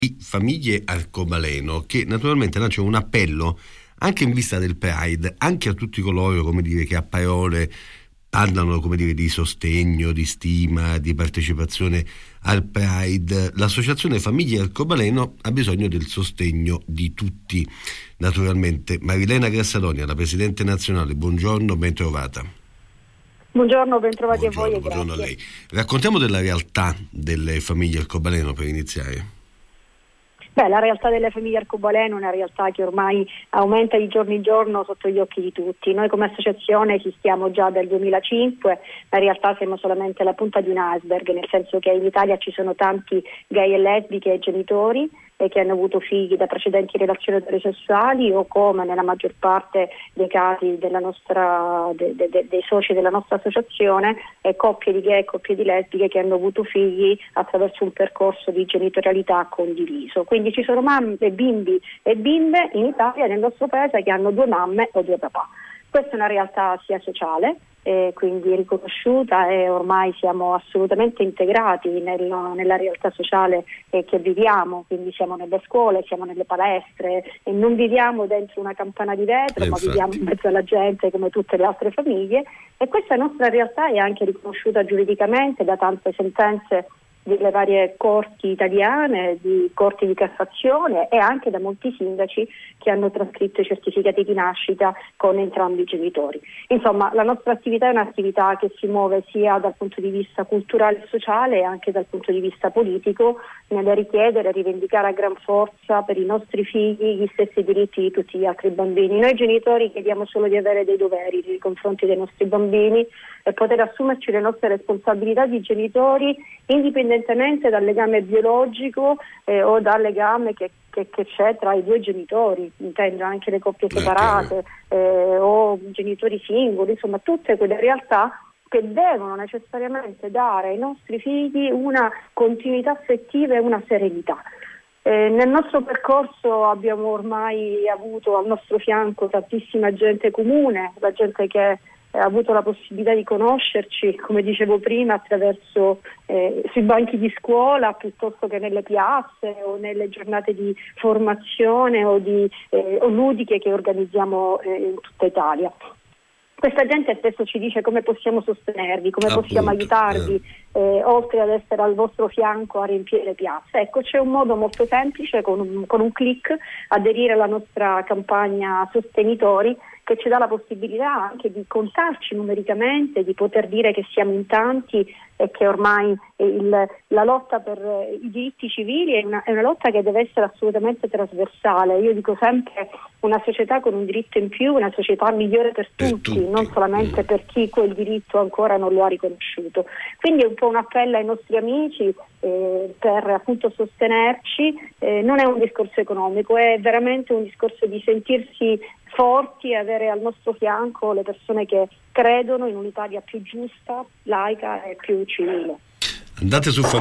Famiglie Arcobaleno, che naturalmente lancia un appello anche in vista del Pride, anche a tutti coloro, che a parole parlano, di sostegno, di stima, di partecipazione al Pride. L'associazione Famiglie Arcobaleno ha bisogno del sostegno di tutti, naturalmente. Marilena Grassadonia, la Presidente nazionale, buongiorno, ben trovata. Buongiorno, ben trovati a voi e buongiorno grazie. A lei. Raccontiamo della realtà delle famiglie Arcobaleno per iniziare. La realtà delle famiglie Arcobaleno è una realtà che ormai aumenta di giorno in giorno sotto gli occhi di tutti. Noi come associazione esistiamo già dal 2005, ma in realtà siamo solamente la punta di un iceberg, nel senso che in Italia ci sono tanti gay e lesbiche e genitori che hanno avuto figli da precedenti relazioni eterosessuali o, come nella maggior parte dei casi dei soci della nostra associazione, coppie di gay e coppie di lesbiche che hanno avuto figli attraverso un percorso di genitorialità condiviso. Quindi ci sono mamme, bimbi e bimbe in Italia, nel nostro paese, che hanno 2 mamme o 2 papà. Questa è una realtà sia sociale, quindi riconosciuta, e ormai siamo assolutamente integrati nella realtà sociale che viviamo, quindi siamo nelle scuole, siamo nelle palestre e non viviamo dentro una campana di vetro, ma viviamo in mezzo alla gente come tutte le altre famiglie, e questa nostra realtà è anche riconosciuta giuridicamente da tante sentenze delle varie corti italiane, di corti di Cassazione e anche da molti sindaci che hanno trascritto i certificati di nascita con entrambi i genitori. Insomma, la nostra attività è un'attività che si muove sia dal punto di vista culturale e sociale e anche dal punto di vista politico, nel richiedere e rivendicare a gran forza per i nostri figli gli stessi diritti di tutti gli altri bambini. Noi genitori chiediamo solo di avere dei doveri nei confronti dei nostri bambini e poter assumerci le nostre responsabilità di genitori indipendentemente dal legame biologico o dal legame che c'è tra i 2 genitori, intendo anche le coppie separate o genitori singoli, insomma tutte quelle realtà che devono necessariamente dare ai nostri figli una continuità affettiva e una serenità. Nel nostro percorso abbiamo ormai avuto al nostro fianco tantissima gente comune, la gente che ha avuto la possibilità di conoscerci, come dicevo prima, attraverso sui banchi di scuola piuttosto che nelle piazze o nelle giornate di formazione o ludiche che organizziamo in tutta Italia. Questa gente spesso ci dice come possiamo sostenervi, come possiamo aiutarvi, oltre ad essere al vostro fianco a riempire le piazze. Ecco, c'è un modo molto semplice, con un click, aderire alla nostra campagna Sostenitori, che ci dà la possibilità anche di contarci numericamente, di poter dire che siamo in tanti e che ormai la lotta per i diritti civili è una lotta che deve essere assolutamente trasversale. Io dico sempre: una società con un diritto in più, una società migliore per tutti, non solamente per chi quel diritto ancora non lo ha riconosciuto. Quindi è un po' un appello ai nostri amici per appunto sostenerci. Non è un discorso economico, è veramente un discorso di sentirsi forti e avere al nostro fianco le persone che credono in un'Italia più giusta, laica e più civile. Andate su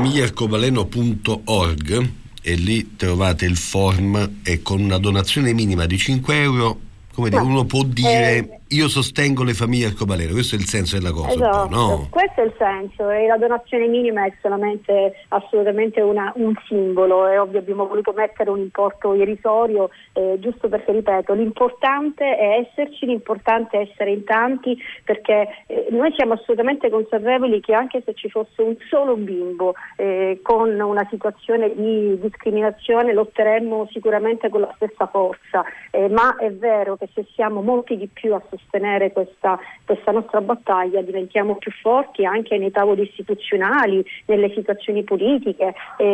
famiglie-arcobaleno.org e lì trovate il form, e con una donazione minima di 5 euro, uno può dire io sostengo le famiglie Arcobaleno. Questo è il senso della cosa. Esatto, no? Questo è il senso, e la donazione minima è solamente assolutamente un simbolo. È ovvio, abbiamo voluto mettere un importo irrisorio, giusto perché, ripeto, l'importante è esserci, l'importante è essere in tanti, perché noi siamo assolutamente consapevoli che anche se ci fosse un solo bimbo con una situazione di discriminazione, lotteremmo sicuramente con la stessa forza, ma è vero che se siamo molti di più a sostenere questa nostra battaglia diventiamo più forti anche nei tavoli istituzionali, nelle situazioni politiche,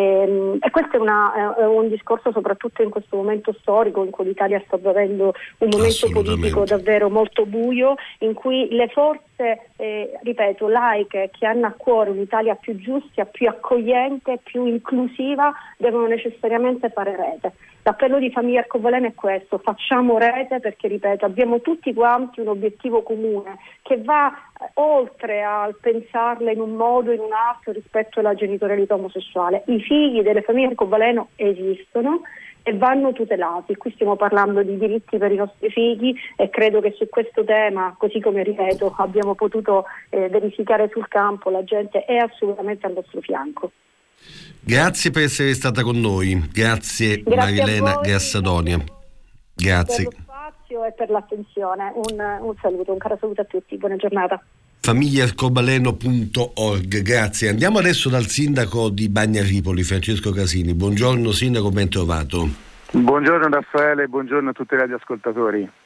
e questo è un discorso soprattutto in questo momento storico in cui l'Italia sta vivendo un momento politico davvero molto buio, in cui le forze ripeto, laiche, che hanno a cuore un'Italia più giusta, più accogliente, più inclusiva, devono necessariamente fare rete. L'appello di Famiglie Arcobaleno è questo: facciamo rete, perché, ripeto, abbiamo tutti quanti un obiettivo comune che va oltre al pensarla in un modo o in un altro rispetto alla genitorialità omosessuale. I figli delle famiglie Arcobaleno esistono e vanno tutelati. Qui stiamo parlando di diritti per i nostri figli e credo che su questo tema, così come, ripeto, abbiamo potuto verificare sul campo, la gente è assolutamente al nostro fianco. Grazie per essere stata con noi, grazie Marilena Grassadonia. Grazie per lo spazio e per l'attenzione. Un saluto, un caro saluto a tutti, buona giornata. Famigliaarcobaleno.org, grazie. Andiamo adesso dal sindaco di Bagnaripoli, Francesco Casini. Buongiorno sindaco, ben trovato. Buongiorno Raffaele, buongiorno a tutti gli ascoltatori.